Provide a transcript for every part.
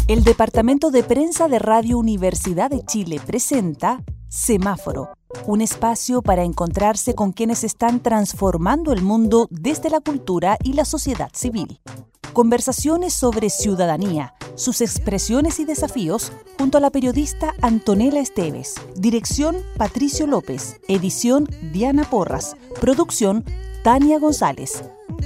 El Departamento de Prensa de Radio Universidad de Chile presenta Semáforo, un espacio para encontrarse con quienes están transformando el mundo desde la cultura y la sociedad civil. Conversaciones sobre ciudadanía, sus expresiones y desafíos, junto a la periodista Antonella Esteves. Dirección Patricio López. Edición Diana Porras. Producción Tania González.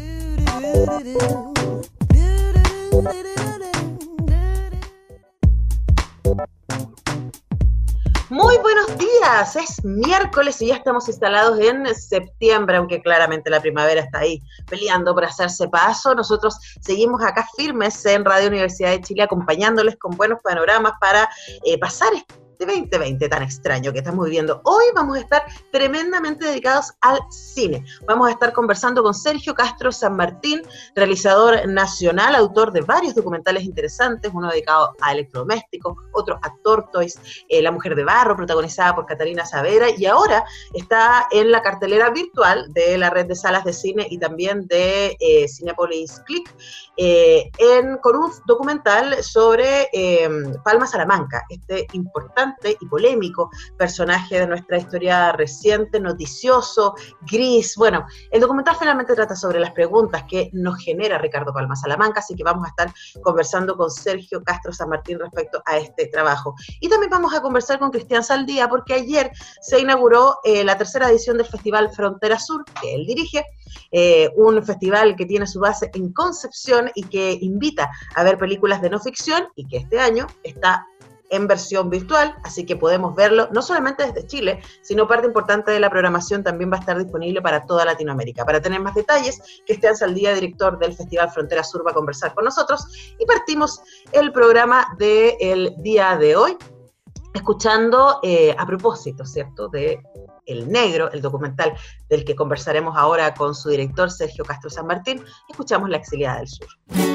Muy buenos días, es miércoles y ya estamos instalados en septiembre, aunque claramente la primavera está ahí peleando por hacerse paso. Nosotros seguimos acá firmes en Radio Universidad de Chile acompañándoles con buenos panoramas para pasar este 2020 tan extraño que estamos viviendo. Hoy vamos a estar tremendamente dedicados al cine. Vamos a estar conversando con Sergio Castro San Martín, realizador nacional, autor de varios documentales interesantes, uno dedicado a electrodomésticos, otro a Tortoise, La Mujer de Barro, protagonizada por Catarina Saavedra, y ahora está en la cartelera virtual de la red de salas de cine y también de Cinépolis Click, con un documental sobre Palma Salamanca, este importante y polémico personaje de nuestra historia reciente, noticioso, gris. Bueno, el documental finalmente trata sobre las preguntas que nos genera Ricardo Palma Salamanca, así que vamos a estar conversando con Sergio Castro San Martín respecto a este trabajo. Y también vamos a conversar con Cristian Saldía, porque ayer se inauguró la tercera edición del Festival Frontera Sur, que él dirige, un festival que tiene su base en Concepción y que invita a ver películas de no ficción y que este año está en versión virtual, así que podemos verlo no solamente desde Chile, sino parte importante de la programación también va a estar disponible para toda Latinoamérica. Para tener más detalles, Cristian Saldía, director del Festival Frontera Sur, va a conversar con nosotros y partimos el programa del día de hoy escuchando a propósito, ¿cierto?, de El Negro, el documental del que conversaremos ahora con su director Sergio Castro San Martín. Escuchamos La Exiliada del Sur.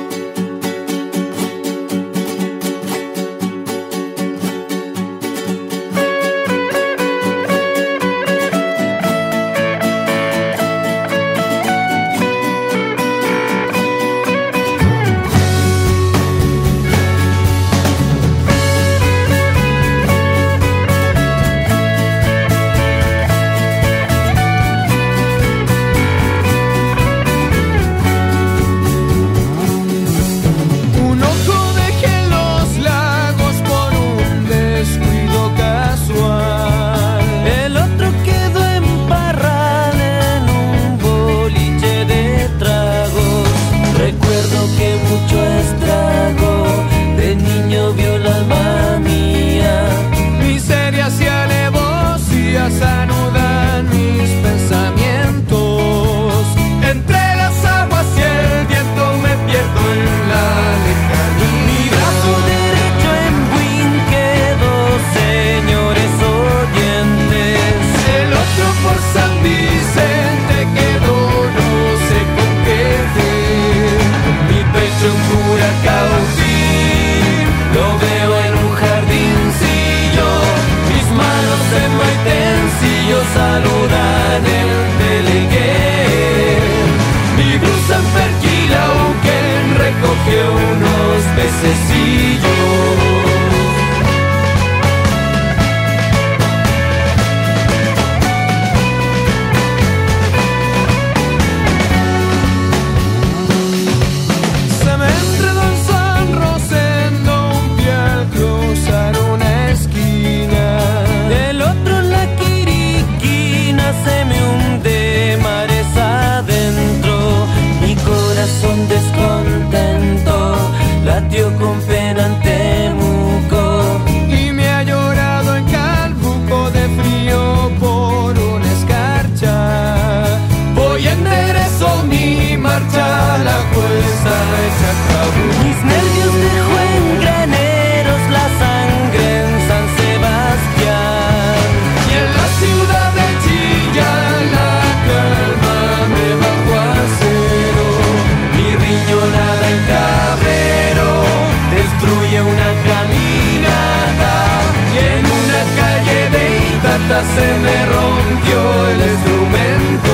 Se me rompió el instrumento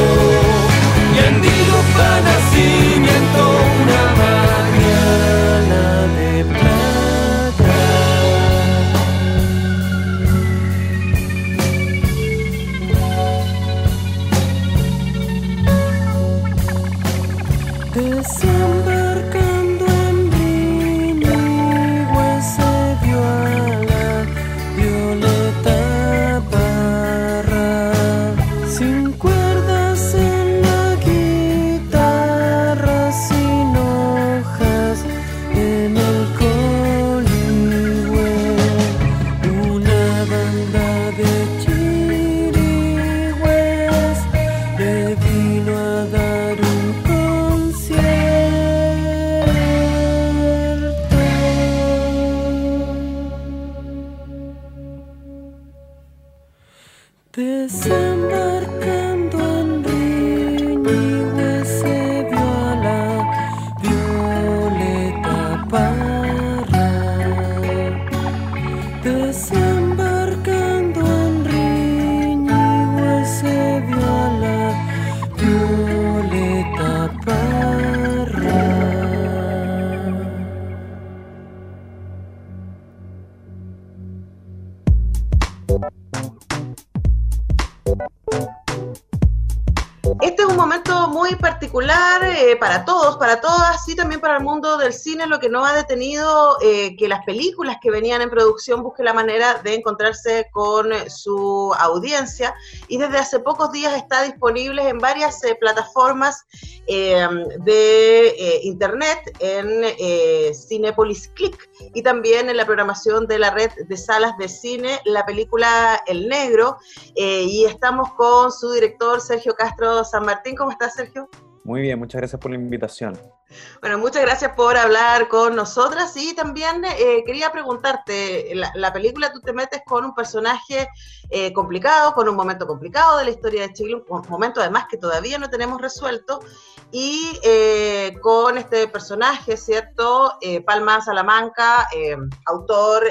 y en Dilopa nacimiento una mañana de playa. particular, para todos, para todas, y también para el mundo del cine, lo que no ha detenido que las películas que venían en producción busquen la manera de encontrarse con su audiencia, y desde hace pocos días está disponible en varias plataformas de internet, en Cinépolis Click, y también en la programación de la red de salas de cine, la película El Negro, y estamos con su director Sergio Castro San Martín. ¿Cómo estás, Sergio? Muy bien, muchas gracias por la invitación. Bueno, muchas gracias por hablar con nosotras, y también quería preguntarte, la película tú te metes con un personaje complicado, con un momento complicado de la historia de Chile, un momento además que todavía no tenemos resuelto, y con este personaje, ¿cierto? Palma Salamanca, autor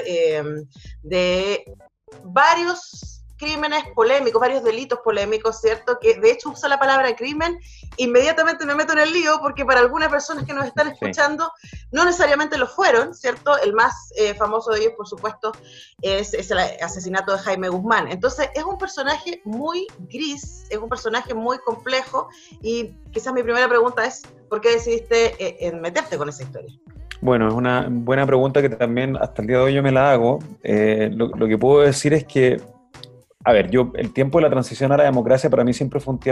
de varios crímenes polémicos, varios delitos polémicos, ¿cierto? Que de hecho usa la palabra crimen, inmediatamente me meto en el lío, porque para algunas personas que nos están escuchando, no necesariamente lo fueron, ¿cierto? El más famoso de ellos, por supuesto, es el asesinato de Jaime Guzmán. Entonces, es un personaje muy gris, es un personaje muy complejo, y quizás mi primera pregunta es, ¿por qué decidiste meterte con esa historia? Bueno, es una buena pregunta que también hasta el día de hoy yo me la hago. Lo que puedo decir es que, a ver, el tiempo de la transición a la democracia para mí siempre fue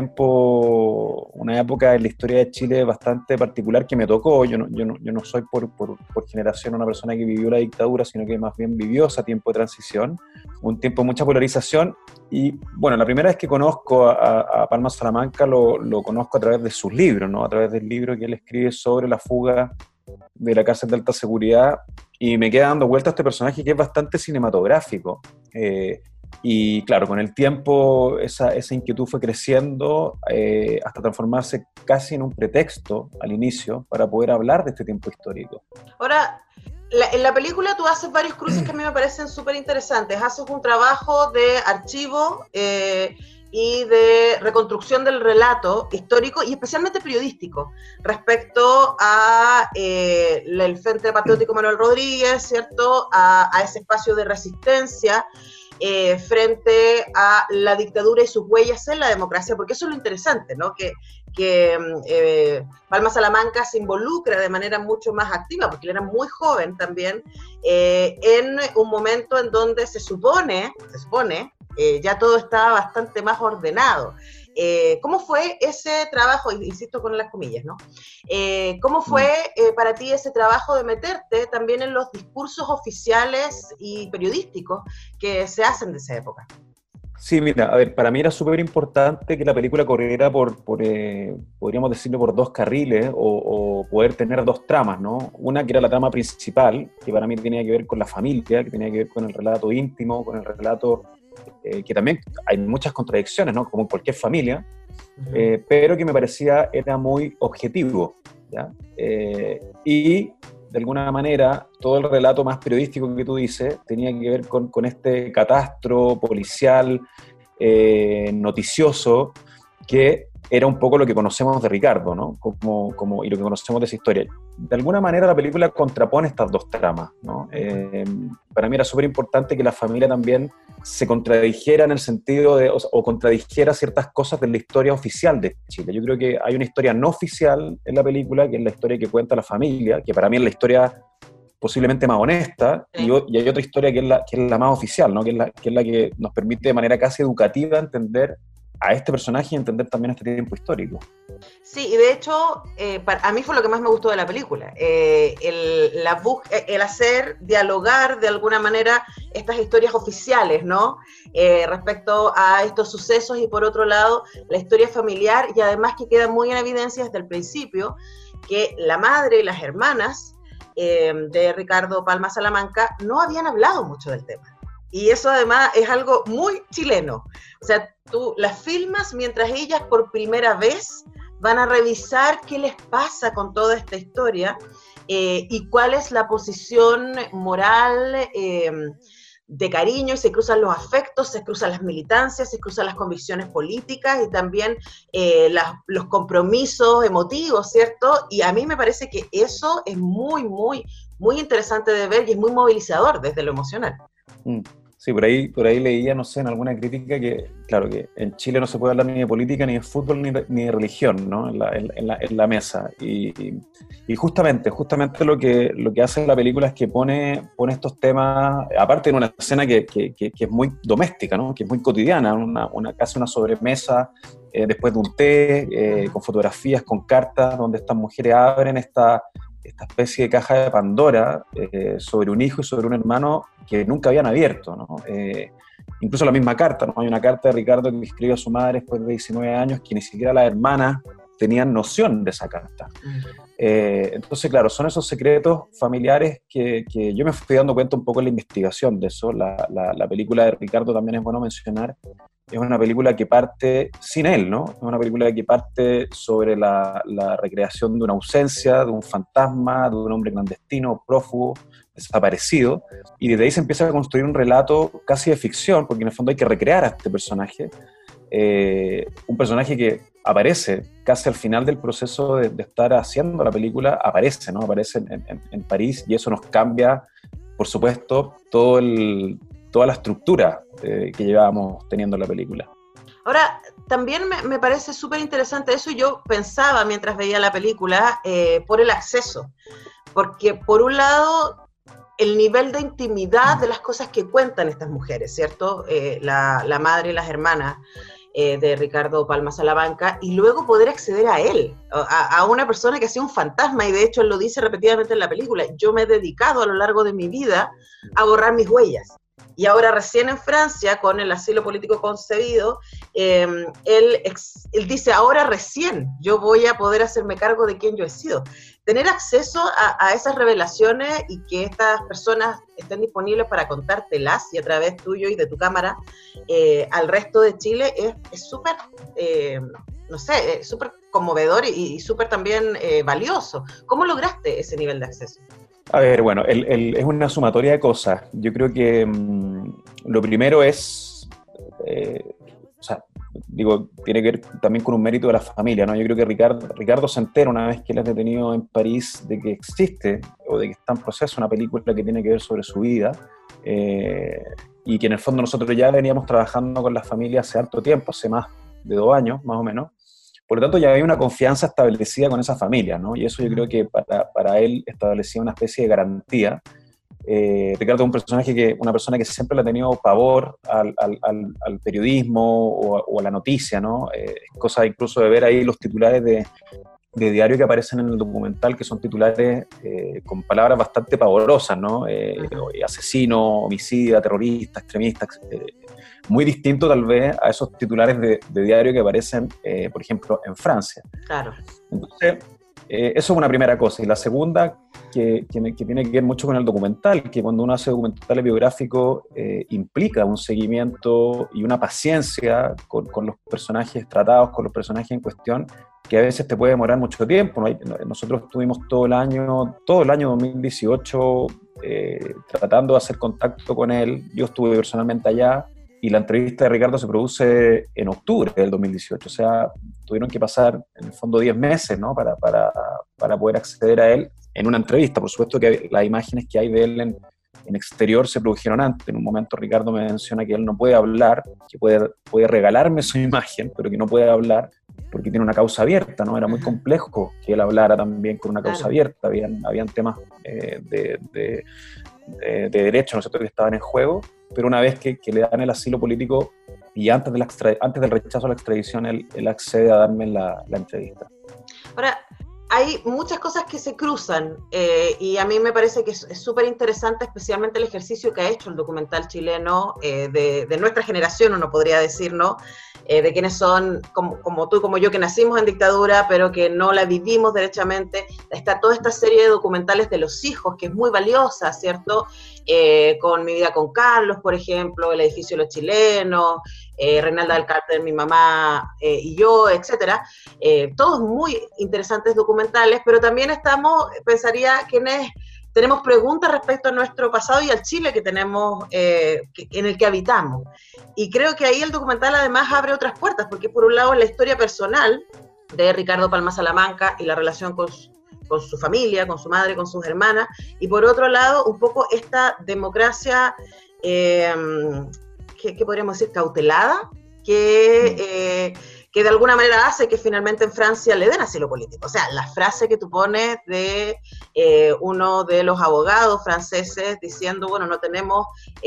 una época en la historia de Chile bastante particular que me tocó. Yo no soy por generación una persona que vivió la dictadura, sino que más bien vivió ese tiempo de transición, un tiempo de mucha polarización. Y bueno, la primera vez que conozco a Palma Salamanca lo conozco a través de sus libros, ¿no? A través del libro que él escribe sobre la fuga de la cárcel de alta seguridad, y me queda dando vuelta a este personaje que es bastante cinematográfico. Y claro, con el tiempo esa inquietud fue creciendo hasta transformarse casi en un pretexto al inicio para poder hablar de este tiempo histórico. Ahora, en la película tú haces varios cruces que a mí me parecen súper interesantes. Haces un trabajo de archivo y de reconstrucción del relato histórico y especialmente periodístico respecto a el Frente Patriótico Manuel Rodríguez, ¿cierto? A ese espacio de resistencia frente a la dictadura y sus huellas en la democracia, porque eso es lo interesante, ¿no? Que Palma Salamanca se involucra de manera mucho más activa, porque él era muy joven también, en un momento en donde se supone, ya todo estaba bastante más ordenado. ¿Cómo fue ese trabajo, insisto con las comillas, ¿no? ¿Cómo fue para ti ese trabajo de meterte también en los discursos oficiales y periodísticos que se hacen de esa época? Sí, mira, a ver, para mí era súper importante que la película corriera podríamos decirlo, por dos carriles, o poder tener dos tramas, ¿no? Una que era la trama principal, que para mí tenía que ver con la familia, que tenía que ver con el relato íntimo, con el relato que también hay muchas contradicciones, ¿no? Como en cualquier familia, pero que me parecía era muy objetivo, ¿ya? Y de alguna manera todo el relato más periodístico que tú dices tenía que ver con este catastro policial noticioso, que era un poco lo que conocemos de Ricardo, ¿no? Y lo que conocemos de esa historia. De alguna manera la película contrapone estas dos tramas, ¿no? Para mí era súper importante que la familia también se contradijera en el sentido de, o contradijera ciertas cosas de la historia oficial de Chile. Yo creo que hay una historia no oficial en la película, que es la historia que cuenta la familia, que para mí es la historia posiblemente más honesta, y hay otra historia que es la más oficial, ¿no? Que es la que nos permite de manera casi educativa entender a este personaje y entender también este tiempo histórico. Sí, y de hecho, a mí fue lo que más me gustó de la película, el hacer dialogar de alguna manera estas historias oficiales, ¿no? Respecto a estos sucesos, y por otro lado, la historia familiar, y además que queda muy en evidencia desde el principio que la madre y las hermanas de Ricardo Palma Salamanca no habían hablado mucho del tema. Y eso además es algo muy chileno. O sea, tú las filmas mientras ellas por primera vez van a revisar qué les pasa con toda esta historia y cuál es la posición moral de cariño, y se cruzan los afectos, se cruzan las militancias, se cruzan las convicciones políticas y también los compromisos emotivos, ¿cierto? Y a mí me parece que eso es muy, muy, muy interesante de ver y es muy movilizador desde lo emocional. Sí, por ahí leía, no sé, en alguna crítica que, claro, que en Chile no se puede hablar ni de política, ni de fútbol, ni de religión, ¿no? En la mesa. Y justamente lo que hace la película es que pone estos temas, aparte en una escena que es muy doméstica, ¿no? Que es muy cotidiana, casi una sobremesa, después de un té, con fotografías, con cartas, donde estas mujeres abren esta especie de caja de Pandora sobre un hijo y sobre un hermano que nunca habían abierto, ¿no? Incluso la misma carta, ¿no? Hay una carta de Ricardo que escribe a su madre después de 19 años que ni siquiera las hermanas tenían noción de esa carta. Entonces, claro, son esos secretos familiares que yo me fui dando cuenta un poco en la investigación de eso. La película de Ricardo, también es bueno mencionar, es una película que parte sin él, ¿no? Es una película que parte sobre la recreación de una ausencia, de un fantasma, de un hombre clandestino, prófugo, desaparecido, y desde ahí se empieza a construir un relato casi de ficción, porque en el fondo hay que recrear a este personaje, un personaje que aparece casi al final del proceso de estar haciendo la película, aparece, ¿no? Aparece en París, y eso nos cambia, por supuesto, toda la estructura que llevábamos teniendo la película. Ahora, también me parece súper interesante eso, y yo pensaba mientras veía la película por el acceso, porque por un lado el nivel de intimidad de las cosas que cuentan estas mujeres, ¿cierto? La madre y las hermanas de Ricardo Palma Salamanca, y luego poder acceder a él, a una persona que ha sido un fantasma, y de hecho él lo dice repetidamente en la película: yo me he dedicado a lo largo de mi vida a borrar mis huellas. Y ahora recién en Francia, con el asilo político concebido, él dice, ahora recién yo voy a poder hacerme cargo de quién yo he sido. Tener acceso a esas revelaciones y que estas personas estén disponibles para contártelas, y a través tuyo y de tu cámara, al resto de Chile, es súper, no sé, súper conmovedor y súper también valioso. ¿Cómo lograste ese nivel de acceso? A ver, bueno, es una sumatoria de cosas. Yo creo que lo primero es, o sea, digo, tiene que ver también con un mérito de la familia, ¿no? Yo creo que Ricardo se entera una vez que él es detenido en París de que existe, o de que está en proceso, una película que tiene que ver sobre su vida, y que en el fondo nosotros ya veníamos trabajando con la familia hace harto tiempo, hace más de 2 años, más o menos. Por lo tanto, ya había una confianza establecida con esa familia, ¿no? Y eso yo creo que para él establecía una especie de garantía. Ricardo es una persona que siempre le ha tenido pavor al periodismo o a la noticia, ¿no? Es cosa incluso de ver ahí los titulares de diario que aparecen en el documental, que son titulares con palabras bastante pavorosas, ¿no? Asesino, homicida, terrorista, extremista, muy distinto tal vez a esos titulares de diario que aparecen, por ejemplo, en Francia. Claro. Entonces, eso es una primera cosa. Y la segunda, que tiene que ver mucho con el documental, que cuando uno hace documentales biográficos implica un seguimiento y una paciencia con los personajes tratados, con los personajes en cuestión, que a veces te puede demorar mucho tiempo, ¿no? Nosotros estuvimos todo el año 2018 tratando de hacer contacto con él. Yo estuve personalmente allá, y la entrevista de Ricardo se produce en octubre del 2018, o sea, tuvieron que pasar en el fondo 10 meses, ¿no? para poder acceder a él en una entrevista. Por supuesto que las imágenes que hay de él en exterior se produjeron antes. En un momento Ricardo me menciona que él no puede hablar, que puede regalarme su imagen, pero que no puede hablar porque tiene una causa abierta, ¿no? Era muy complejo que él hablara también con una causa abierta, habían temas de derecho, ¿no es cierto?, que estaban en juego, pero una vez que le dan el asilo político y antes del rechazo a la extradición, él accede a darme la entrevista. Ahora, hay muchas cosas que se cruzan y a mí me parece que es súper interesante, especialmente el ejercicio que ha hecho el documental chileno de nuestra generación, uno podría decir, ¿no? De quienes son como tú y como yo, que nacimos en dictadura, pero que no la vivimos derechamente. Está toda esta serie de documentales de los hijos, que es muy valiosa, ¿cierto? Con Mi vida con Carlos, por ejemplo, El edificio de los chilenos, Reinalda del Carter, Mi mamá y yo, etcétera. Todos muy interesantes documentales, pero también pensaría quienes tenemos preguntas respecto a nuestro pasado y al Chile que tenemos, en el que habitamos. Y creo que ahí el documental además abre otras puertas, porque por un lado la historia personal de Ricardo Palma Salamanca y la relación con con su familia, con su madre, con sus hermanas, y por otro lado, un poco esta democracia, ¿qué podríamos decir? Cautelada, que de alguna manera hace que finalmente en Francia le den asilo político. O sea, la frase que tú pones de uno de los abogados franceses diciendo, bueno, no tenemos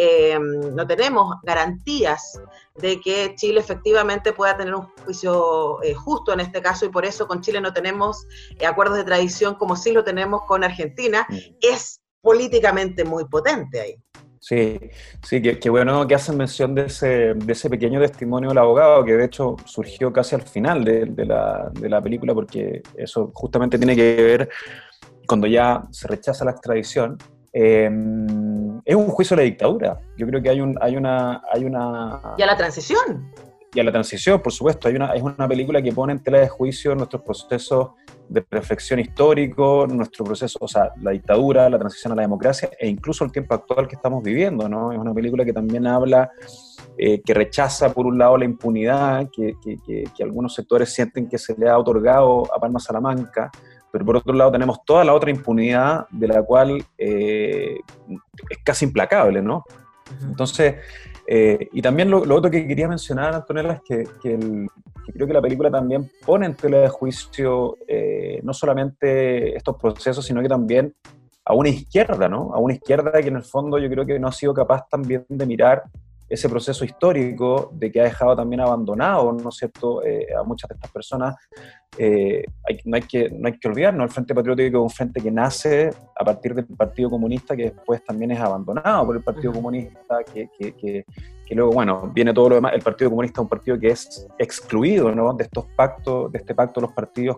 garantías de que Chile efectivamente pueda tener un juicio justo en este caso, y por eso con Chile no tenemos acuerdos de tradición como sí lo tenemos con Argentina, es políticamente muy potente ahí. Sí, sí, que bueno que hacen mención de ese pequeño testimonio del abogado, que de hecho surgió casi al final de la película, porque eso justamente tiene que ver cuando ya se rechaza la extradición. Es un juicio a la dictadura. Yo creo que hay una... ¿Y a la transición? Y a la transición, por supuesto. Es una película que pone en tela de juicio nuestros procesos de reflexión histórico, nuestro proceso, o sea, la dictadura, la transición a la democracia e incluso el tiempo actual que estamos viviendo, ¿no? Es una película que también habla, que rechaza por un lado la impunidad, que algunos sectores sienten que se le ha otorgado a Palma Salamanca, pero por otro lado tenemos toda la otra impunidad de la cual es casi implacable, ¿no? Entonces, y también lo otro que quería mencionar, Antonella, es que creo que la película también pone en tela de juicio no solamente estos procesos, sino que también a una izquierda, ¿no? A una izquierda que en el fondo yo creo que no ha sido capaz también de mirar ese proceso histórico, de que ha dejado también abandonado, ¿no es cierto?, a muchas de estas personas. No hay que olvidarnos, el Frente Patriótico es un frente que nace a partir del Partido Comunista, que después también es abandonado por el Partido Comunista, que luego, bueno, viene todo lo demás. El Partido Comunista es un partido que es excluido, ¿no?, de estos pactos, de este pacto de los partidos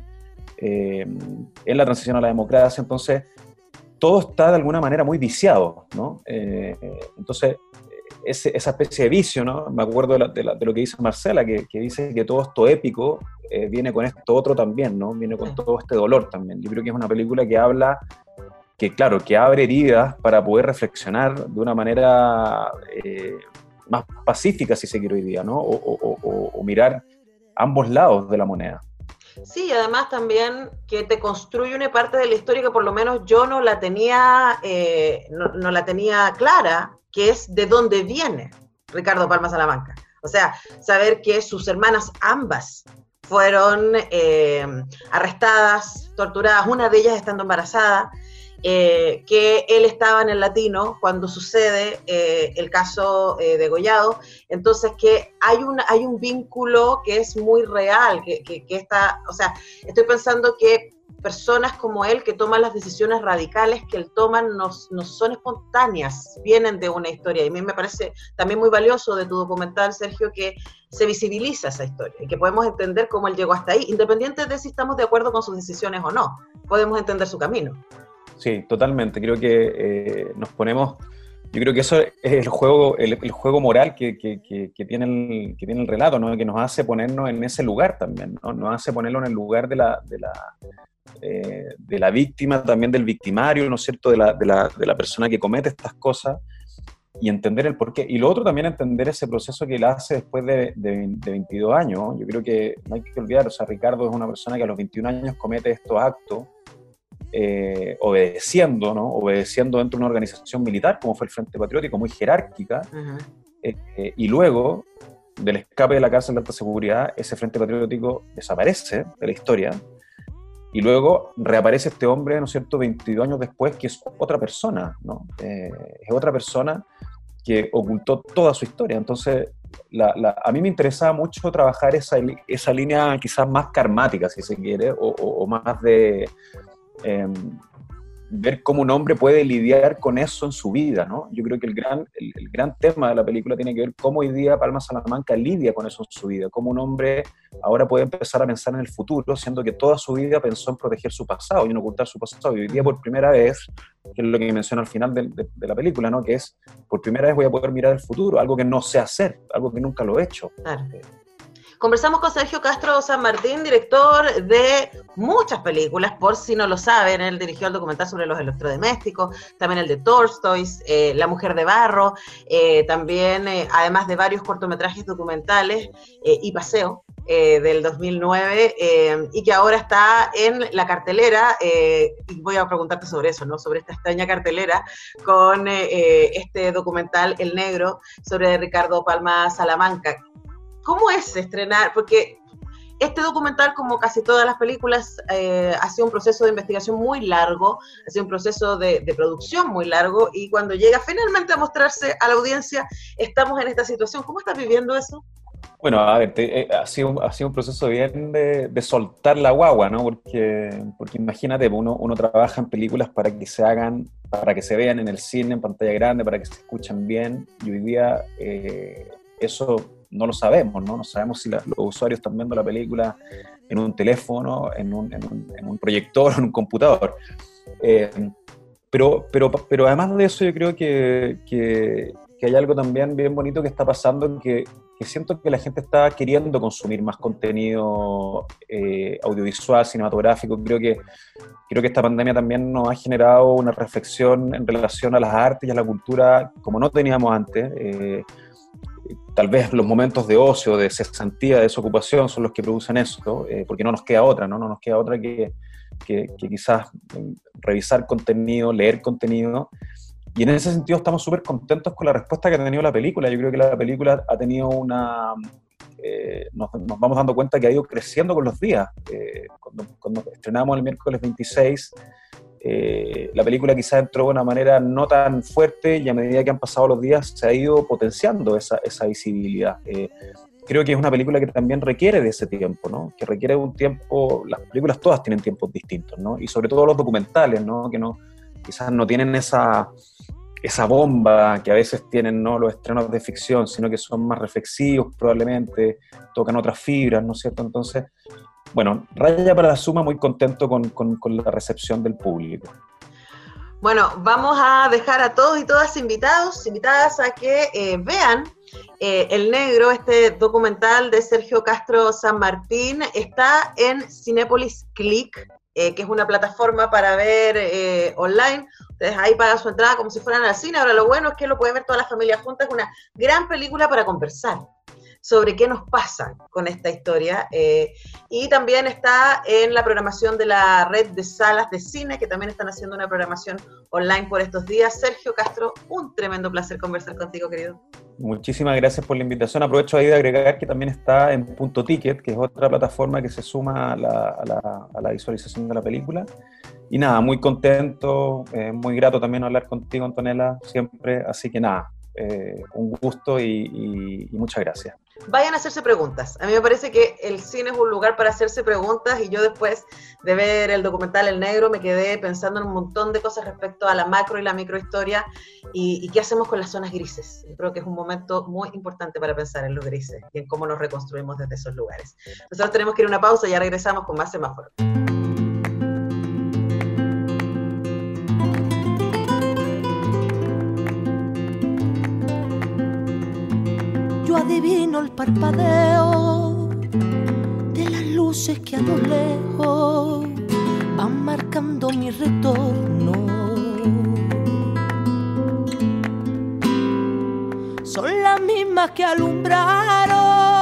en la transición a la democracia. Entonces, todo está de alguna manera muy viciado, ¿no? Entonces, esa especie de vicio, ¿no? Me acuerdo de lo que dice Marcela, que dice que todo esto épico viene con esto otro también, ¿no? Viene con todo este dolor también. Yo creo que es una película que habla, que abre heridas para poder reflexionar de una manera más pacífica, si se quiere hoy día, ¿no? O mirar ambos lados de la moneda. Sí, además también que te construye una parte de la historia que por lo menos yo no la tenía clara, que es de dónde viene Ricardo Palma Salamanca. O sea, saber que sus hermanas ambas fueron arrestadas, torturadas, una de ellas estando embarazada, que él estaba en el Latino cuando sucede el caso de Gollado. Entonces que hay un vínculo que es muy real, que está, o sea, estoy pensando que personas como él que toman las decisiones radicales que él toma no son espontáneas, vienen de una historia, y a mí me parece también muy valioso de tu documental, Sergio, que se visibiliza esa historia y que podemos entender cómo él llegó hasta ahí, independiente de si estamos de acuerdo con sus decisiones o no, podemos entender su camino. Sí, totalmente, creo que nos ponemos, yo creo que eso es el juego moral que tiene el relato, ¿no? Que nos hace ponernos en ese lugar también, ¿no? Nos hace ponerlo en el lugar de la víctima, también del victimario, ¿no es cierto?, de la persona que comete estas cosas, y entender el porqué. Y lo otro también, entender ese proceso que él hace después de 22 años. Yo creo que no hay que olvidar, o sea, Ricardo es una persona que a los 21 años comete estos actos, obedeciendo, ¿no? Obedeciendo dentro de una organización militar, como fue el Frente Patriótico, muy jerárquica, y luego del escape de la cárcel de alta seguridad, ese Frente Patriótico desaparece de la historia, y luego reaparece este hombre, ¿no es cierto?, 22 años después, que es otra persona, ¿no? Es otra persona que ocultó toda su historia. Entonces, a mí me interesaba mucho trabajar esa línea quizás más karmática, si se quiere, o más de ver cómo un hombre puede lidiar con eso en su vida, ¿no? Yo creo que el gran tema de la película tiene que ver cómo hoy día Palma Salamanca lidia con eso en su vida, cómo un hombre ahora puede empezar a pensar en el futuro, siendo que toda su vida pensó en proteger su pasado y en ocultar su pasado, y hoy día por primera vez, que es lo que menciona al final de la película, ¿no? Que es, por primera vez voy a poder mirar el futuro, algo que no sé hacer, algo que nunca lo he hecho. Claro. Conversamos con Sergio Castro San Martín, director de muchas películas, por si no lo saben. Él dirigió el documental sobre los electrodomésticos, también el de Tolstoy, La mujer de barro, también, además de varios cortometrajes documentales y Paseo, del 2009, y que ahora está en la cartelera, y voy a preguntarte sobre eso, ¿no? Sobre esta extraña cartelera con este documental El Negro sobre Ricardo Palma Salamanca. ¿Cómo es estrenar? Porque este documental, como casi todas las películas, ha sido un proceso de investigación muy largo, ha sido un proceso de producción muy largo, y cuando llega finalmente a mostrarse a la audiencia, estamos en esta situación. ¿Cómo estás viviendo eso? Bueno, a ver, ha sido un proceso bien de soltar la guagua, ¿no? Porque imagínate, uno trabaja en películas para que se hagan, para que se vean en el cine, en pantalla grande, para que se escuchen bien, y hoy día eso no lo sabemos, ¿no? No sabemos si los usuarios están viendo la película en un teléfono, en un proyector o en un computador. Pero además de eso, yo creo que hay algo también bien bonito que está pasando, que siento que la gente está queriendo consumir más contenido audiovisual, cinematográfico. Creo que esta pandemia también nos ha generado una reflexión en relación a las artes y a la cultura como no teníamos antes. Tal vez los momentos de ocio, de cesantía, de desocupación son los que producen eso, porque no nos queda otra, ¿no? No nos queda otra que quizás revisar contenido, leer contenido. Y en ese sentido estamos súper contentos con la respuesta que ha tenido la película. Yo creo que la película ha tenido nos vamos dando cuenta que ha ido creciendo con los días. Cuando estrenamos el miércoles 26, la película quizás entró de una manera no tan fuerte, y a medida que han pasado los días se ha ido potenciando esa visibilidad. Creo que es una película que también requiere de ese tiempo, ¿no? Que requiere un tiempo. Las películas todas tienen tiempos distintos, ¿no? Y sobre todo los documentales, ¿no? Que quizás no tienen esa bomba que a veces tienen, ¿no?, los estrenos de ficción, sino que son más reflexivos probablemente, tocan otras fibras, ¿no es cierto? Entonces, bueno, raya para la suma, muy contento con la recepción del público. Bueno, vamos a dejar a todos y todas invitadas a que vean El Negro, este documental de Sergio Castro San Martín. Está en Cinépolis Click, que es una plataforma para ver online. Ustedes ahí pagan su entrada como si fueran al cine. Ahora lo bueno es que lo pueden ver toda la familia junta. Es una gran película para conversar sobre qué nos pasa con esta historia. Y también está en la programación de la red de salas de cine, que también están haciendo una programación online por estos días. Sergio Castro, un tremendo placer conversar contigo, querido. Muchísimas gracias por la invitación. Aprovecho ahí de agregar que también está en Punto Ticket, que es otra plataforma que se suma a la visualización de la película. Y nada, muy contento, muy grato también hablar contigo, Antonella, siempre. Así que nada, un gusto y muchas gracias. Vayan a hacerse preguntas. A mí me parece que el cine es un lugar para hacerse preguntas, y yo después de ver el documental El Negro me quedé pensando en un montón de cosas respecto a la macro y la microhistoria y qué hacemos con las zonas grises. Yo creo que es un momento muy importante para pensar en los grises y en cómo nos reconstruimos desde esos lugares. Nosotros tenemos que ir a una pausa y ya regresamos con más Semáforo. Adivino el parpadeo de las luces que a lo lejos van marcando mi retorno. Son las mismas que alumbraron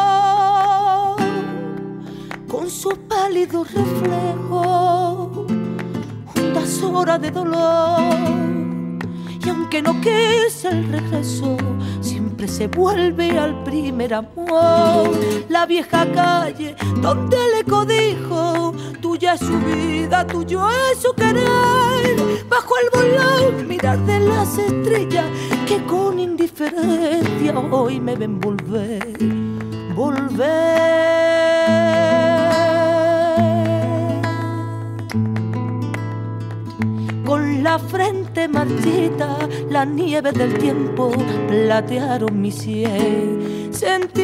con sus pálidos reflejos juntas horas de dolor. Y aunque no quise el regreso, siempre se vuelve al primer amor. La vieja calle donde le codijo, tuya es su vida, tuyo es su querer. Bajo el volón mirar de las estrellas que con indiferencia hoy me ven volver. Con la frente marchita, la nieve del tiempo platearon mi sien. Sentir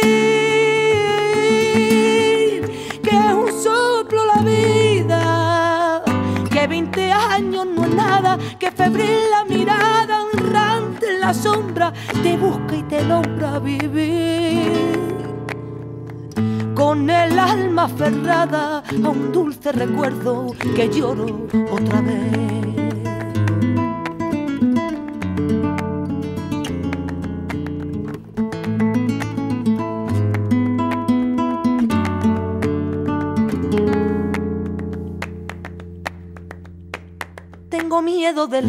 que es un soplo la vida, que 20 años no es nada, que febril la mirada errante en la sombra te busca y te logra vivir. Con el alma aferrada a un dulce recuerdo que lloro otra vez. Tengo miedo del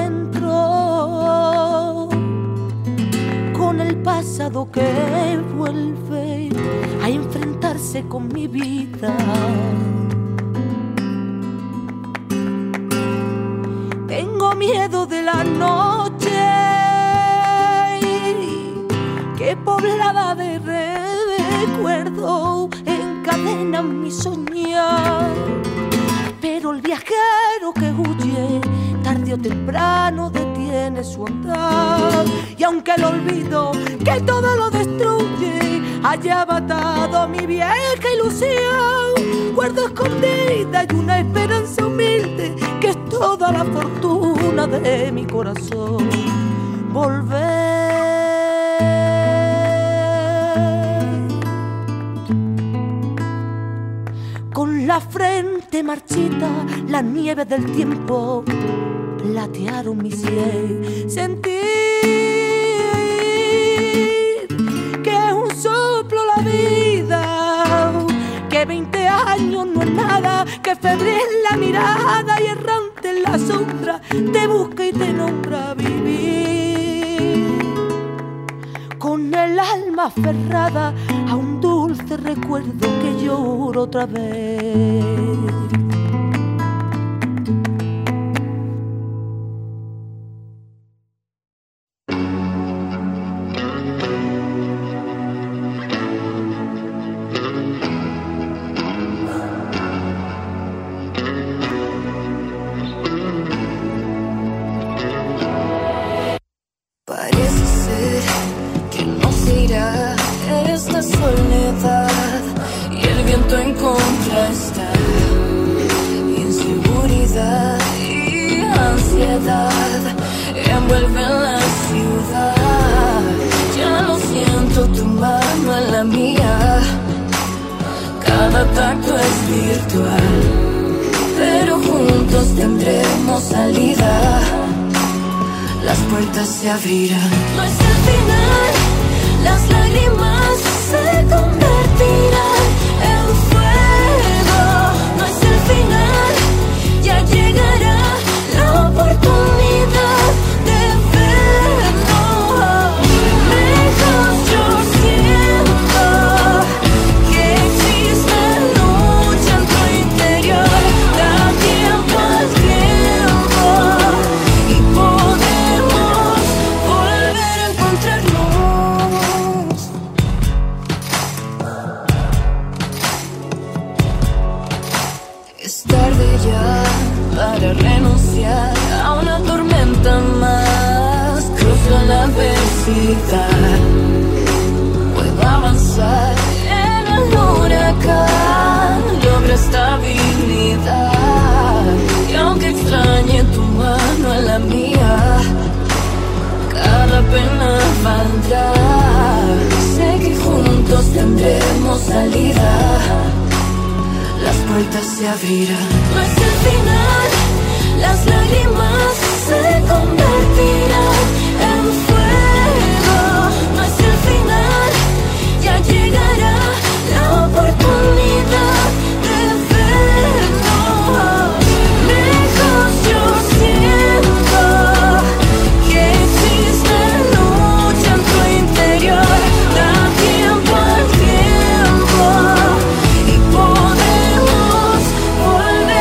encuentro con el pasado que vuelve a enfrentarse con mi vida. Tengo miedo de la noche que poblada de recuerdo encadena mi soñar. Pero el viajero que huye tarde o temprano detiene su andar. Y aunque el olvido que todo lo destruye haya matado mi vieja ilusión, guardo escondida y una esperanza humilde que es toda la fortuna de mi corazón. Volver. Con la frente marchita, la nieve del tiempo platearon mi sien. Sentir que es un soplo la vida, que 20 años no es nada, que febril la mirada y errante en la sombra te busca y te nombra vivir. Con el alma aferrada a un dulce recuerdo que lloro otra vez. Parece ser que no se irá esta soledad y el viento en contra está. Inseguridad y ansiedad envuelven la ciudad. Ya no siento tu mano en la mía, cada tacto es virtual, pero juntos tendremos salida. Las puertas se abrirán. No es el final, las lágrimas se convertirán en fuego. No es el final, ya llegará la oportunidad de vernos. Lejos yo siento que existe lucha en tu interior. Da tiempo al tiempo y podemos volver a encontrarnos. Es tarde ya para renunciar a una tormenta más. Cruzo la adversidad, puedo avanzar en el huracán. Logro estabilidad y aunque extrañe tu mano en la mía, cada pena valdrá. Sé que juntos tendremos salida. Las puertas se abrirán. No es el final, las lágrimas se convertirán en fuego. No es el final, ya llegará la oportunidad de vernos. Lejos yo siento que existe lucha en tu interior. Da tiempo al tiempo y podemos volver a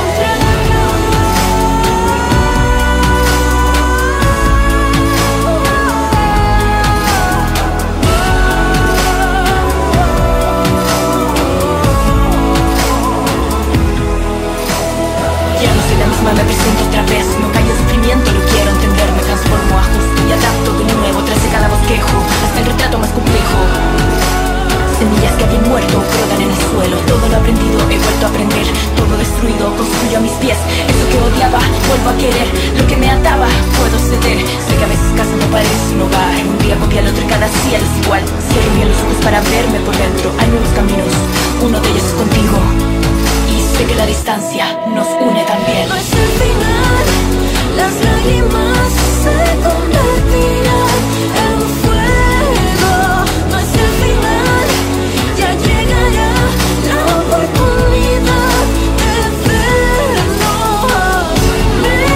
Ya no soy la misma, me presento otra vez. No callo sufrimiento, lo quiero entender. Me transformo, ajusto y adapto de nuevo tras cada bosquejo, hasta el retrato más complejo. Semillas que habían muerto brotan en el suelo. Todo lo aprendido he vuelto a aprender. Todo destruido construyo a mis pies. Eso que odiaba vuelvo a querer. Lo que me ataba puedo ceder. Sé que a veces casa no parece un hogar. Un día copia al otro y cada cielo es igual. Cierro bien los ojos para verme por dentro. Hay nuevos caminos, uno de ellos es contigo. Y sé que la distancia nos une también. No es el final, las lágrimas se convertirán en fuego. No es el final, ya llegará la oportunidad de vernos.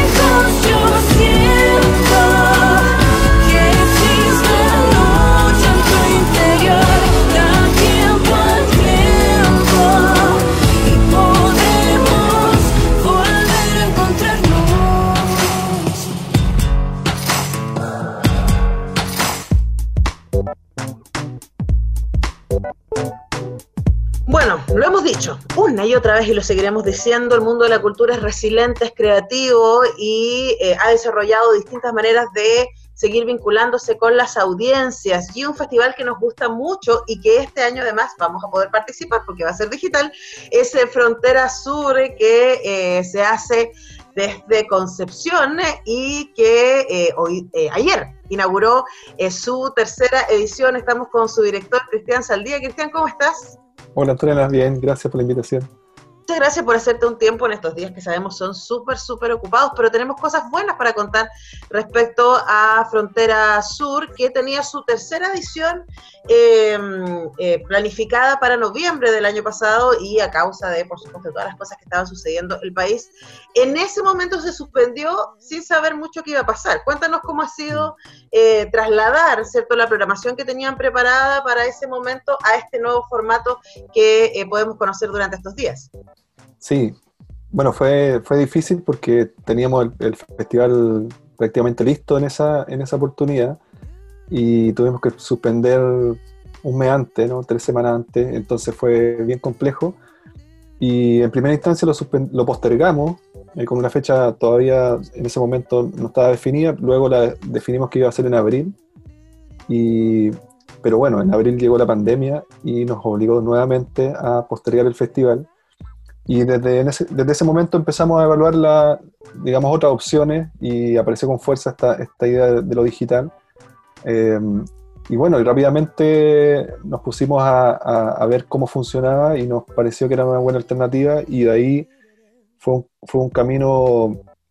Lo hemos dicho una y otra vez y lo seguiremos diciendo, el mundo de la cultura es resiliente, es creativo y ha desarrollado distintas maneras de seguir vinculándose con las audiencias, y un festival que nos gusta mucho y que este año además vamos a poder participar porque va a ser digital, es Frontera Sur, que se hace desde Concepción y que ayer inauguró su tercera edición. Estamos con su director, Cristian Saldía. Cristian, ¿cómo estás? Hola Antonella, bien, gracias por la invitación. Muchas gracias por hacerte un tiempo en estos días que sabemos son súper ocupados, pero tenemos cosas buenas para contar respecto a Frontera Sur, que tenía su tercera edición planificada para noviembre del año pasado, y a causa de, por supuesto, todas las cosas que estaban sucediendo en el país, en ese momento se suspendió sin saber mucho qué iba a pasar. Cuéntanos cómo ha sido trasladar, ¿cierto?, la programación que tenían preparada para ese momento a este nuevo formato que podemos conocer durante estos días. Sí, bueno, fue difícil porque teníamos el festival prácticamente listo en esa oportunidad y tuvimos que suspender un mes antes, ¿no? 3 semanas antes, entonces fue bien complejo, y en primera instancia lo postergamos con una fecha todavía en ese momento no estaba definida, luego la definimos que iba a ser en abril, pero bueno, en abril llegó la pandemia y nos obligó nuevamente a postergar el festival. Y desde ese momento empezamos a evaluar otras opciones, y apareció con fuerza esta idea de lo digital. Y bueno, y rápidamente nos pusimos a ver cómo funcionaba y nos pareció que era una buena alternativa, y de ahí fue un camino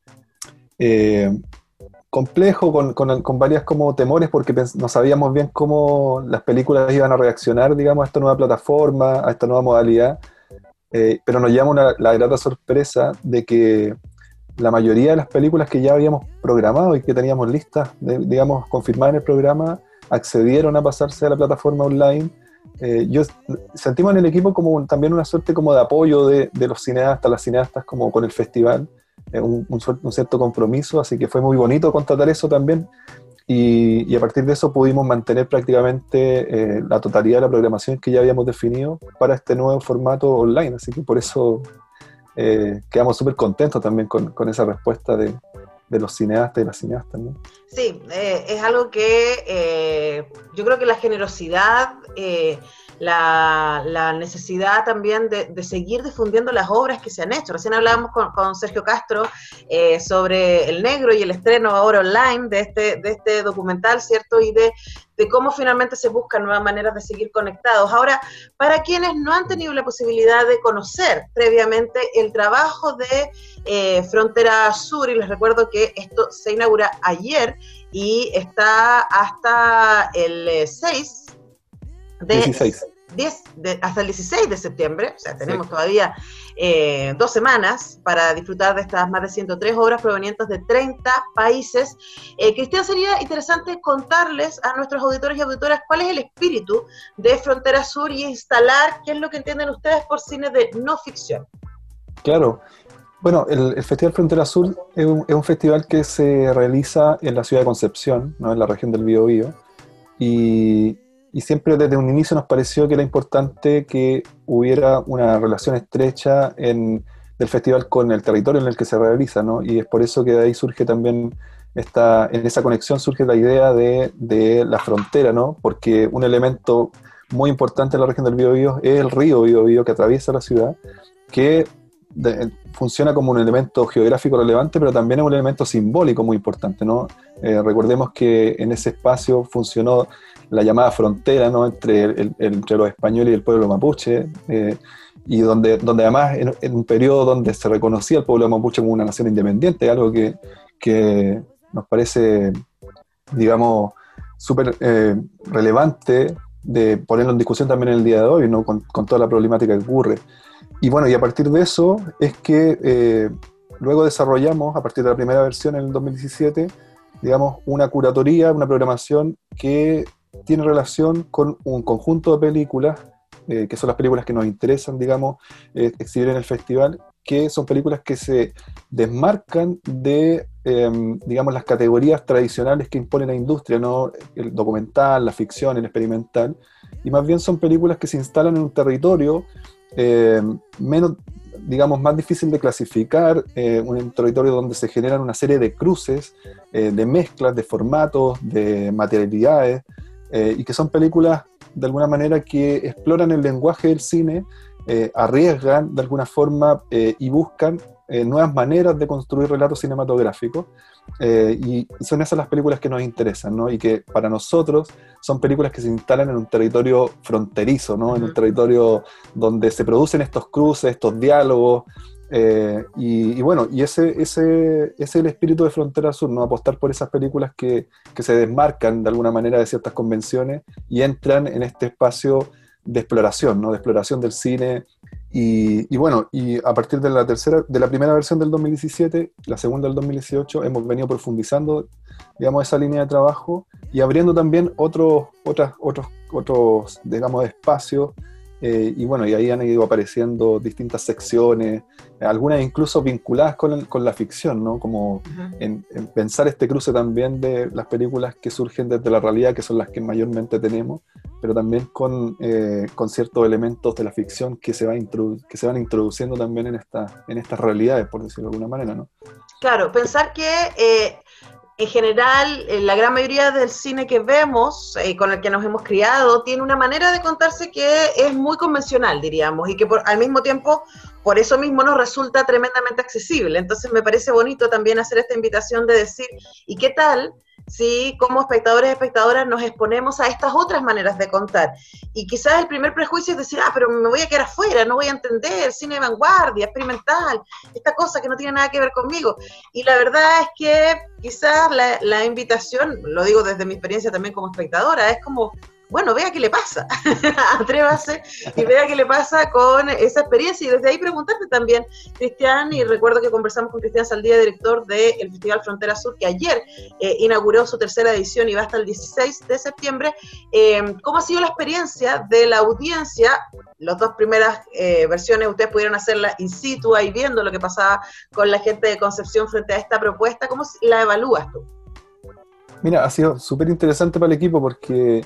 complejo, con varias como temores, porque no sabíamos bien cómo las películas iban a reaccionar, digamos, a esta nueva plataforma, a esta nueva modalidad. Pero nos llevamos la grata sorpresa de que la mayoría de las películas que ya habíamos programado y que teníamos listas, digamos, confirmadas en el programa, accedieron a pasarse a la plataforma online. Sentimos en el equipo como también una suerte como de apoyo de los cineastas, las cineastas, como con el festival, un cierto compromiso, así que fue muy bonito contratar eso también. Y a partir de eso pudimos mantener prácticamente la totalidad de la programación que ya habíamos definido para este nuevo formato online, así que por eso quedamos súper contentos también con esa respuesta de los cineastas y las cineastas, ¿no? Sí, es algo que yo creo que la generosidad, la necesidad también de seguir difundiendo las obras que se han hecho. Recién hablábamos con Sergio Castro sobre El Negro y el estreno ahora online de este documental, ¿cierto? Y de cómo finalmente se buscan nuevas maneras de seguir conectados. Ahora, para quienes no han tenido la posibilidad de conocer previamente el trabajo de Frontera Sur, y les recuerdo que esto se inaugura ayer y está hasta el 16. Hasta el 16 de septiembre, o sea, tenemos todavía 2 semanas para disfrutar de estas más de 103 obras provenientes de 30 países. Cristian, sería interesante contarles a nuestros auditores y auditoras cuál es el espíritu de Frontera Sur y instalar qué es lo que entienden ustedes por cine de no ficción. Claro. Bueno, el Festival Frontera Sur es un festival que se realiza en la ciudad de Concepción, ¿no?, en la región del Biobío, y siempre desde un inicio nos pareció que era importante que hubiera una relación estrecha del festival con el territorio en el que se realiza, ¿no? Y es por eso que de ahí surge también en esa conexión surge la idea de la frontera, ¿no? Porque un elemento muy importante en la región del Biobío es el río Biobío que atraviesa la ciudad, que funciona como un elemento geográfico relevante, pero también es un elemento simbólico muy importante, ¿no? Recordemos que en ese espacio funcionó la llamada frontera, ¿no?, entre los españoles y el pueblo mapuche, y donde además en un periodo donde se reconocía al pueblo mapuche como una nación independiente, algo que nos parece, digamos, súper relevante de ponerlo en discusión también en el día de hoy, ¿no?, con toda la problemática que ocurre. Y bueno, y a partir de eso es que luego desarrollamos, a partir de la primera versión en el 2017, digamos, una curatoría, una programación que tiene relación con un conjunto de películas, que son las películas que nos interesan, digamos, exhibir en el festival, que son películas que se desmarcan de, digamos, las categorías tradicionales que impone la industria, ¿no?, el documental, la ficción, el experimental, y más bien son películas que se instalan en un territorio menos, digamos, más difícil de clasificar, un territorio donde se generan una serie de cruces, de mezclas, de formatos, de materialidades, y que son películas de alguna manera que exploran el lenguaje del cine, arriesgan de alguna forma y buscan nuevas maneras de construir relatos cinematográficos, y son esas las películas que nos interesan, ¿no? Y que para nosotros son películas que se instalan en un territorio fronterizo, ¿no? En un territorio donde se producen estos cruces, estos diálogos, y bueno, y ese es el espíritu de Frontera Sur, ¿no? Apostar por esas películas que se desmarcan de alguna manera de ciertas convenciones y entran en este espacio de exploración, ¿no? De exploración del cine. Y bueno, y a partir de la primera versión del 2017, la segunda del 2018, hemos venido profundizando, digamos, esa línea de trabajo y abriendo también otros, digamos, espacios. Y bueno, y ahí han ido apareciendo distintas secciones, algunas incluso vinculadas con la ficción, ¿no? Como en pensar este cruce también de las películas que surgen desde la realidad, que son las que mayormente tenemos, pero también con ciertos elementos de la ficción que se van introduciendo también en estas realidades, por decirlo de alguna manera, ¿no? Claro, pensar que en general, la gran mayoría del cine que vemos, con el que nos hemos criado, tiene una manera de contarse que es muy convencional, diríamos, y que al mismo tiempo, por eso mismo nos resulta tremendamente accesible. Entonces me parece bonito también hacer esta invitación de decir, ¿y qué tal si como espectadores y espectadoras nos exponemos a estas otras maneras de contar? Y quizás el primer prejuicio es decir, pero me voy a quedar afuera, no voy a entender, cine de vanguardia, experimental, esta cosa que no tiene nada que ver conmigo. Y la verdad es que quizás la invitación, lo digo desde mi experiencia también como espectadora, es como, bueno, vea qué le pasa, atrévase y vea qué le pasa con esa experiencia, y desde ahí preguntarte también, Cristian, y recuerdo que conversamos con Cristian Saldía, director del Festival Frontera Sur, que ayer inauguró su tercera edición y va hasta el 16 de septiembre, ¿cómo ha sido la experiencia de la audiencia? Las dos primeras versiones ustedes pudieron hacerla in situ, ahí viendo lo que pasaba con la gente de Concepción frente a esta propuesta. ¿Cómo la evalúas tú? Mira, ha sido súper interesante para el equipo porque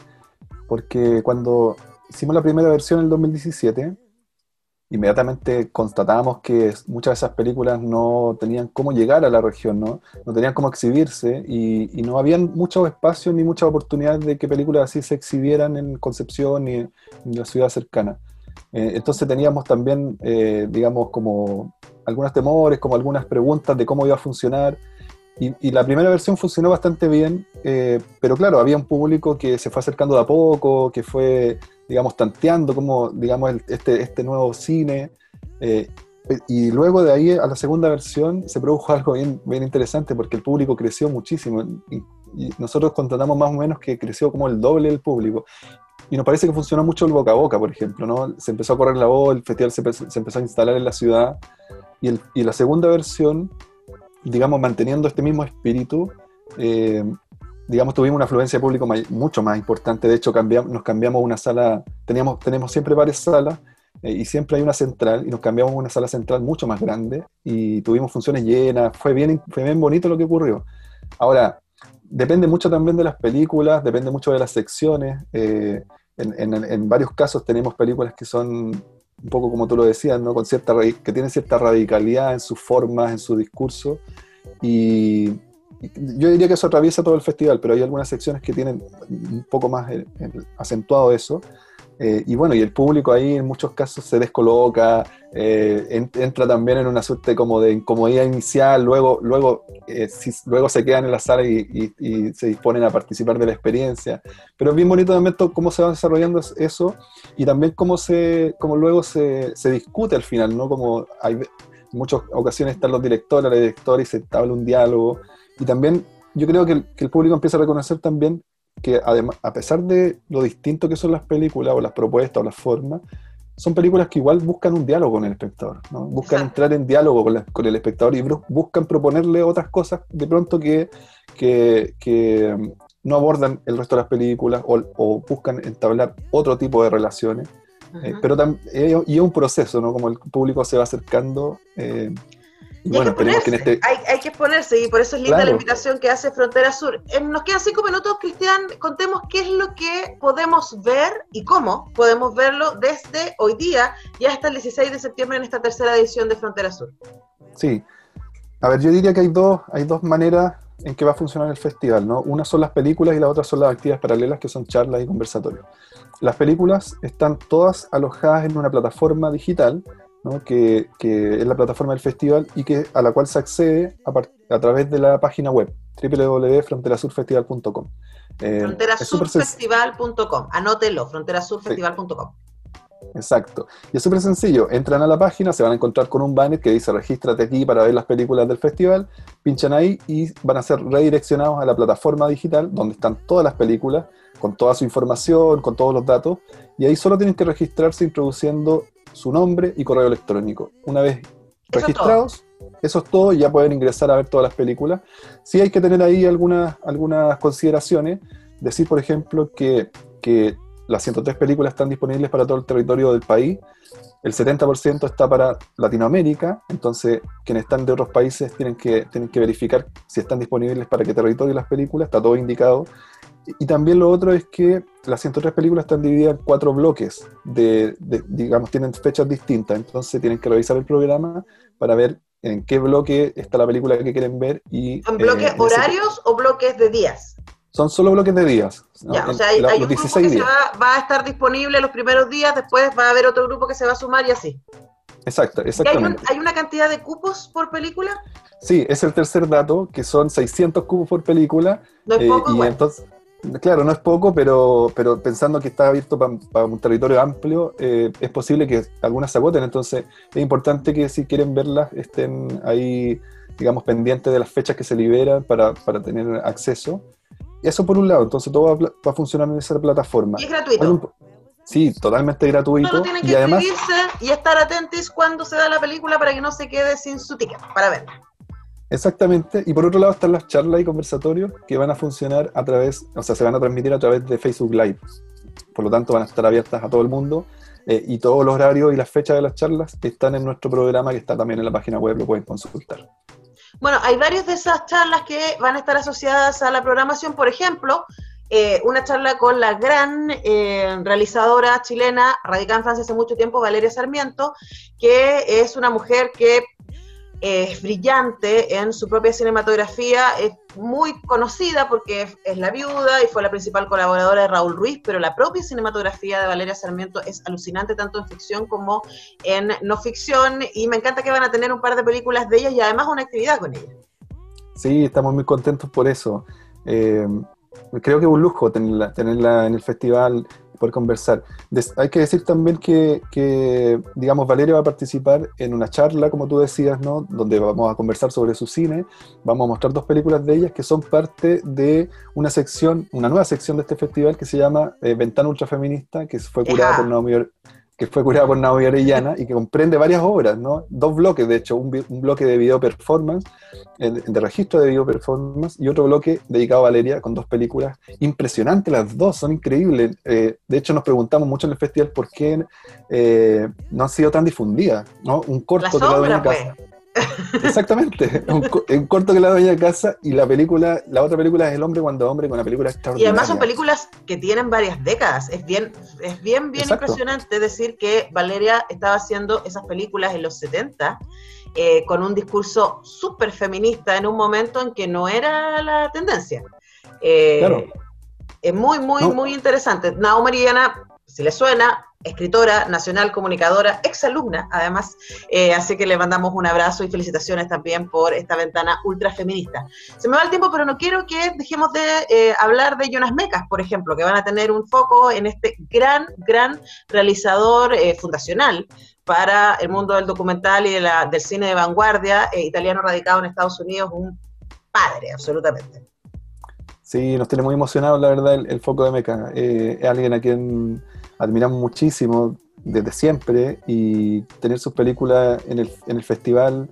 cuando hicimos la primera versión en el 2017, inmediatamente constatamos que muchas de esas películas no tenían cómo llegar a la región, ¿no? No tenían cómo exhibirse, y no habían muchos espacios ni muchas oportunidades de que películas así se exhibieran en Concepción ni en la ciudad cercana. Entonces teníamos también, digamos, como algunos temores, como algunas preguntas de cómo iba a funcionar. Y la primera versión funcionó bastante bien, pero claro, había un público que se fue acercando de a poco, que fue, digamos, tanteando como, digamos, este nuevo cine. Y luego de ahí a la segunda versión se produjo algo bien, bien interesante, porque el público creció muchísimo. Y nosotros constatamos más o menos que creció como el doble del público. Y nos parece que funcionó mucho el boca a boca, por ejemplo, ¿no? Se empezó a correr la voz, el festival se empezó a instalar en la ciudad. Y la segunda versión, digamos, manteniendo este mismo espíritu, digamos, tuvimos una afluencia de público mucho más importante. De hecho, nos cambiamos una sala, tenemos siempre varias salas, y siempre hay una central, y nos cambiamos una sala central mucho más grande, y tuvimos funciones llenas. Fue bien bonito lo que ocurrió. Ahora, depende mucho también de las películas, depende mucho de las secciones. En varios casos tenemos películas que son un poco como tú lo decías, ¿no? Que tienen cierta radicalidad en sus formas, en su discurso, y yo diría que eso atraviesa todo el festival, pero hay algunas secciones que tienen un poco más acentuado eso, y bueno, y el público ahí en muchos casos se descoloca, entra también en una suerte como de incomodidad inicial, luego se quedan en la sala y se disponen a participar de la experiencia. Pero es bien bonito también cómo se va desarrollando eso, y también cómo luego se discute al final, ¿no? Como en muchas ocasiones están los directores, la directora, y se entabla un diálogo. Y también yo creo que el público empieza a reconocer también que, además, a pesar de lo distinto que son las películas o las propuestas o las formas, son películas que igual buscan un diálogo con el espectador, ¿no? Buscan entrar en diálogo con el espectador, y buscan proponerle otras cosas de pronto que no abordan el resto de las películas, o buscan entablar otro tipo de relaciones. Pero y es un proceso, ¿no? Como el público se va acercando, Y bueno, hay que esperemos que exponerse, en este... hay que exponerse, y por eso es linda la Claro. invitación que hace Frontera Sur. Nos quedan 5 minutos, Cristian, contemos qué es lo que podemos ver y cómo podemos verlo desde hoy día y hasta el 16 de septiembre en esta tercera edición de Frontera Sur. Sí. A ver, yo diría que hay dos maneras en que va a funcionar el festival, ¿no? Una son las películas y la otra son las actividades paralelas, que son charlas y conversatorios. Las películas están todas alojadas en una plataforma digital, ¿no? que es la plataforma del festival y a la cual se accede a través de la página web www.fronterasurfestival.com. Fronterasurfestival.com, anótelo, fronterasurfestival.com. Exacto. Y es súper sencillo. Entran a la página, se van a encontrar con un banner que dice regístrate aquí para ver las películas del festival, pinchan ahí y van a ser redireccionados a la plataforma digital donde están todas las películas, con toda su información, con todos los datos, y ahí solo tienen que registrarse introduciendo su nombre y correo electrónico. Una vez registrados, eso es todo, ya pueden ingresar a ver todas las películas. Sí hay que tener ahí algunas consideraciones. Decir, por ejemplo, que las 103 películas están disponibles para todo el territorio del país. El 70% está para Latinoamérica, entonces quienes están de otros países tienen que verificar si están disponibles para qué territorio las películas, está todo indicado. Y también lo otro es que las 103 películas están divididas en 4 bloques, digamos, tienen fechas distintas, entonces tienen que revisar el programa para ver en qué bloque está la película que quieren ver. ¿En bloques horarios o bloques de días? Son solo bloques de días, ¿no? Ya, o sea, hay un grupo que va a estar disponible los primeros días, después va a haber otro grupo que se va a sumar y así. Exactamente. ¿Hay una cantidad de cupos por película? Sí, es el tercer dato, que son 600 cupos por película. No es poco, y entonces, claro, no es poco, pero pensando que está abierto para un territorio amplio, es posible que algunas se agoten, entonces es importante que si quieren verlas estén ahí, digamos, pendientes de las fechas que se liberan para tener acceso. Eso por un lado, entonces todo va a funcionar en esa plataforma. ¿Y es gratuito? Sí, totalmente gratuito. Solo tienen que inscribirse y estar atentos cuando se da la película para que no se quede sin su ticket, para verla. Exactamente, y por otro lado están las charlas y conversatorios que van a funcionar se van a transmitir a través de Facebook Live. Por lo tanto van a estar abiertas a todo el mundo y todos los horarios y las fechas de las charlas están en nuestro programa que está también en la página web, lo pueden consultar. Bueno, hay varias de esas charlas que van a estar asociadas a la programación, por ejemplo, una charla con la gran realizadora chilena, radicada en Francia hace mucho tiempo, Valeria Sarmiento, que es una mujer que es brillante en su propia cinematografía, es muy conocida porque es la viuda y fue la principal colaboradora de Raúl Ruiz, pero la propia cinematografía de Valeria Sarmiento es alucinante tanto en ficción como en no ficción, y me encanta que van a tener un par de películas de ella y además una actividad con ella. Sí, estamos muy contentos por eso. Creo que es un lujo tenerla en el festival, poder conversar. Hay que decir también que, digamos, Valeria va a participar en una charla, como tú decías, ¿no? Donde vamos a conversar sobre su cine, vamos a mostrar 2 películas de ellas que son parte de una nueva sección de este festival que se llama Ventana Ultrafeminista, que fue curada por Naomi Orellana y que comprende varias obras, ¿no? 2 bloques, de hecho, un bloque de video performance, de registro de video performance, y otro bloque dedicado a Valeria con 2 películas impresionantes, las 2 son increíbles. De hecho, nos preguntamos mucho en el festival por qué no han sido tan difundidas, ¿no? Un corto La sombra, pues. Exactamente, un corto que La Dueña de Casa, y la otra película es El Hombre cuando hombre, con una película extraordinaria. Y además son películas que tienen varias décadas, es bien impresionante decir que Valeria estaba haciendo esas películas en los 70 con un discurso súper feminista en un momento en que no era la tendencia. Claro. Es muy interesante. Naomi Orellana, si le suena, escritora nacional, comunicadora, exalumna además, así que le mandamos un abrazo y felicitaciones también por esta ventana ultra feminista. Se me va el tiempo, pero no quiero que dejemos de hablar de Jonas Mekas, por ejemplo, que van a tener un foco en este gran realizador fundacional para el mundo del documental y del cine de vanguardia, italiano radicado en Estados Unidos, un padre, absolutamente. Sí, nos tiene muy emocionados, la verdad, el foco de Mekas. Es alguien a quien admiramos muchísimo desde siempre, y tener sus películas en el festival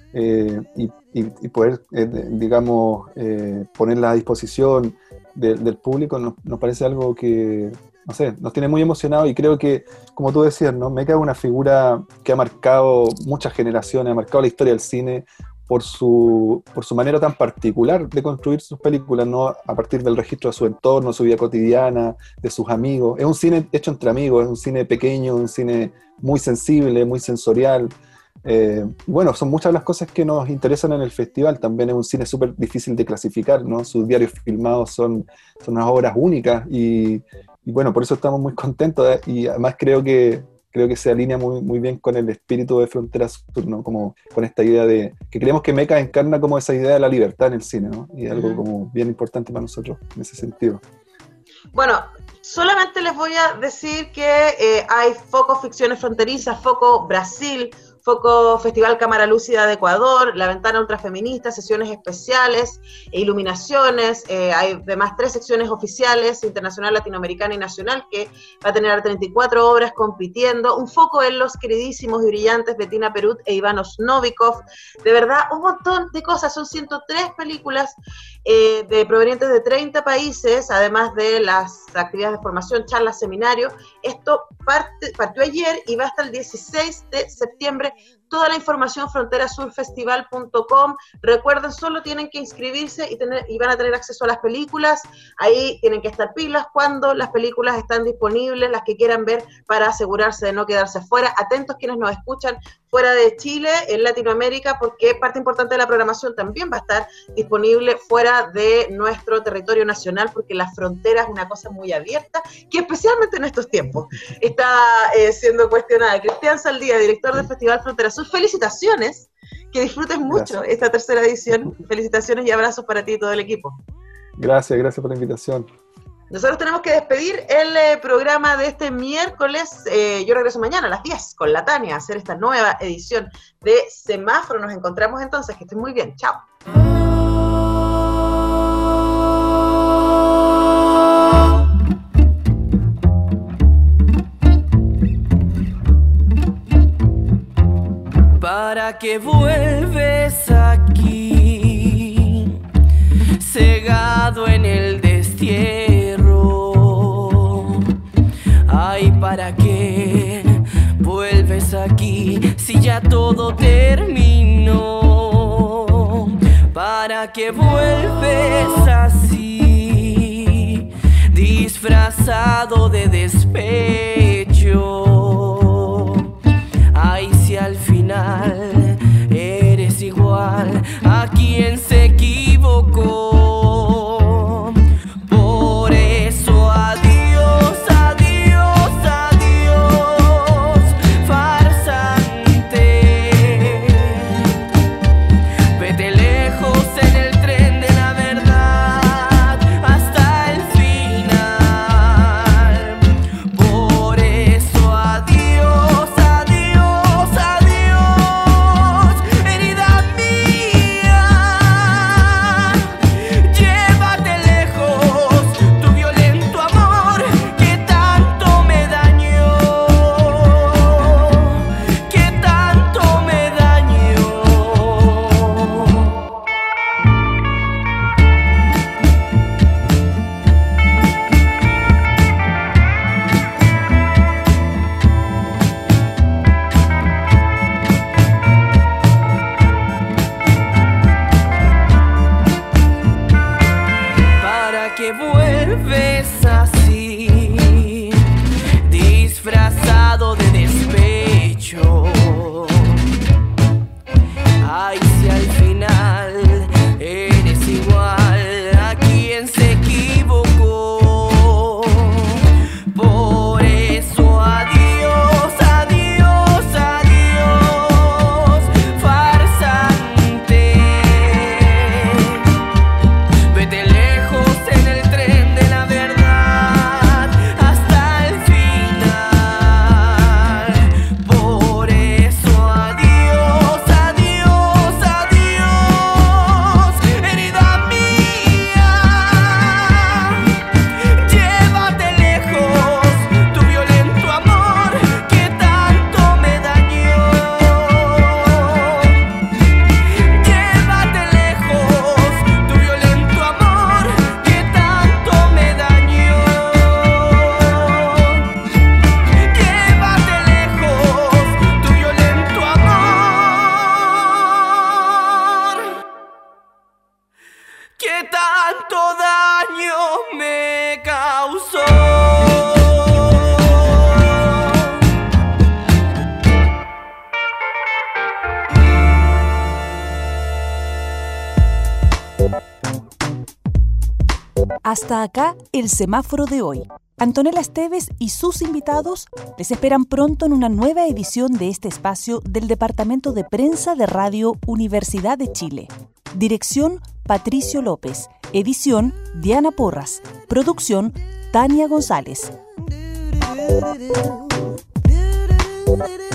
y poder, digamos, ponerlas a disposición del público nos parece algo que no sé, nos tiene muy emocionados y creo que, como tú decías, ¿no? Meca es una figura que ha marcado muchas generaciones, ha marcado la historia del cine por su manera tan particular de construir sus películas, ¿no? A partir del registro de su entorno, su vida cotidiana, de sus amigos. Es un cine hecho entre amigos, es un cine pequeño, un cine muy sensible, muy sensorial. Bueno, son muchas las cosas que nos interesan en el festival. También es un cine súper difícil de clasificar, ¿no? Sus diarios filmados son unas obras únicas y bueno, por eso estamos muy contentos, y además creo que se alinea muy bien con el espíritu de Frontera Sur, ¿no? Como con esta idea de que creemos que Meca encarna como esa idea de la libertad en el cine, ¿no? Y algo como bien importante para nosotros en ese sentido. Bueno, solamente les voy a decir que hay Foco Ficciones Fronterizas, Foco Brasil, Foco Festival Cámara Lúcida de Ecuador, La Ventana Ultrafeminista, sesiones especiales e iluminaciones. Hay además 3 secciones oficiales, internacional, latinoamericana y nacional, que va a tener 34 obras compitiendo. Un foco en los queridísimos y brillantes Bettina Perut e Iván Osnovikov. De verdad, un montón de cosas. Son 103 películas provenientes de 30 países, además de las actividades de formación, charlas, seminarios. Esto partió ayer y va hasta el 16 de septiembre. Toda la información fronterasurfestival.com. Recuerden, solo tienen que inscribirse y van a tener acceso a las películas. Ahí tienen que estar pilas cuando las películas están disponibles, las que quieran ver, para asegurarse de no quedarse fuera. Atentos quienes nos escuchan fuera de Chile, en Latinoamérica, porque parte importante de la programación también va a estar disponible fuera de nuestro territorio nacional, porque la frontera es una cosa muy abierta, que especialmente en estos tiempos está siendo cuestionada. Cristian Saldía, director del Festival Frontera Sur, felicitaciones, que disfrutes mucho. Gracias. Esta tercera edición. Felicitaciones y abrazos para ti y todo el equipo. Gracias por la invitación. Nosotros tenemos que despedir el programa de este miércoles. Yo regreso mañana a las 10 con la Tania a hacer esta nueva edición de Semáforo. Nos encontramos entonces. Que estén muy bien. Chao. ¿Para qué vuelves aquí, cegado en el destierro? Ay, ¿para qué vuelves aquí si ya todo terminó? ¿Para qué vuelves así, disfrazado de despecho? Ay, si al final eres igual a quien se equivocó. Por eso adiós, adiós, adiós, farsante. Vete lejos en el tren de la verdad hasta el final. Por eso adiós, adiós, adiós, herida mía. Llévate lejos tu violento amor que tanto me dañó, que tanto me dañó. ¿Para qué vuelves así, disfrazado de despecho? Ay, si al final eres igual a quien se equivocó. Por eso adiós, adiós, adiós, farsante. Vete lejos en el tren de la verdad que tanto daño me causó. Hasta acá el semáforo de hoy. Antonella Esteves y sus invitados les esperan pronto en una nueva edición de este espacio del Departamento de Prensa de Radio Universidad de Chile. Dirección, Patricio López. Edición, Diana Porras. Producción, Tania González.